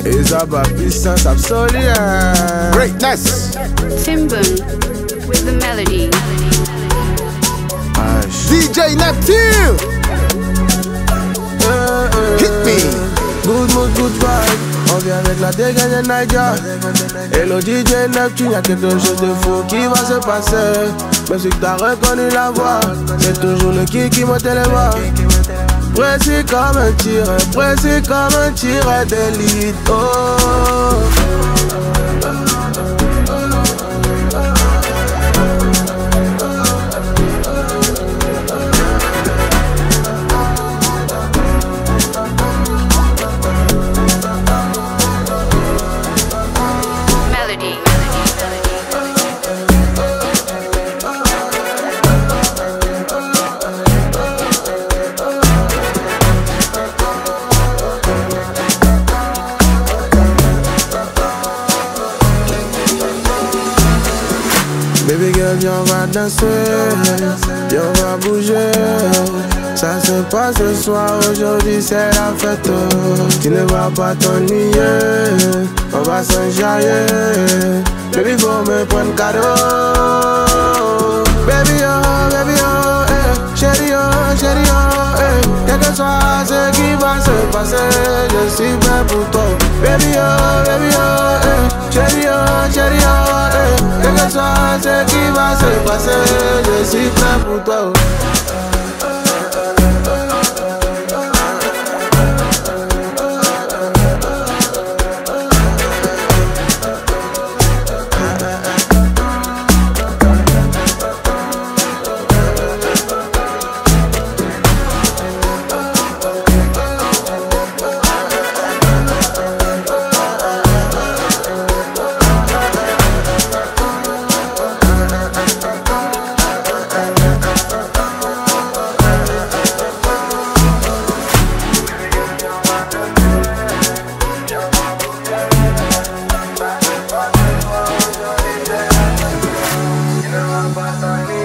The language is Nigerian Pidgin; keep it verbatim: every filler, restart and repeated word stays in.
It's about puissance absolue. Greatness. Timbun with the melody. D J Neptune. Euh, euh, Hit me. Good mood, good vibe. On vient avec la dégaine de Naija. Hello D J Neptune, y'a quelque chose de fou qui va se passer. Même si t'as reconnu la voix, c'est toujours le qui qui monte les voix. Précis comme un tir, précis comme un tir d'élite. Oh. Baby girl, viens, on va danser, viens, on va bouger. Ça se passe ce soir, aujourd'hui c'est la fête. Tu ne vas pas t'ennuyer, on va s'enjailler. Baby, faut me prendre cadeau. Baby, oh, baby, oh, eh, chérie, oh, chérie, oh, eh. Quel que soit ce qui va se passer, je suis prêt pour toi. Baby, oh, baby, oh, eh, chérie, oh, chérie, oh, eh. Quel que soit ce qui va se passer, je suis prêt pour toi. You know I'm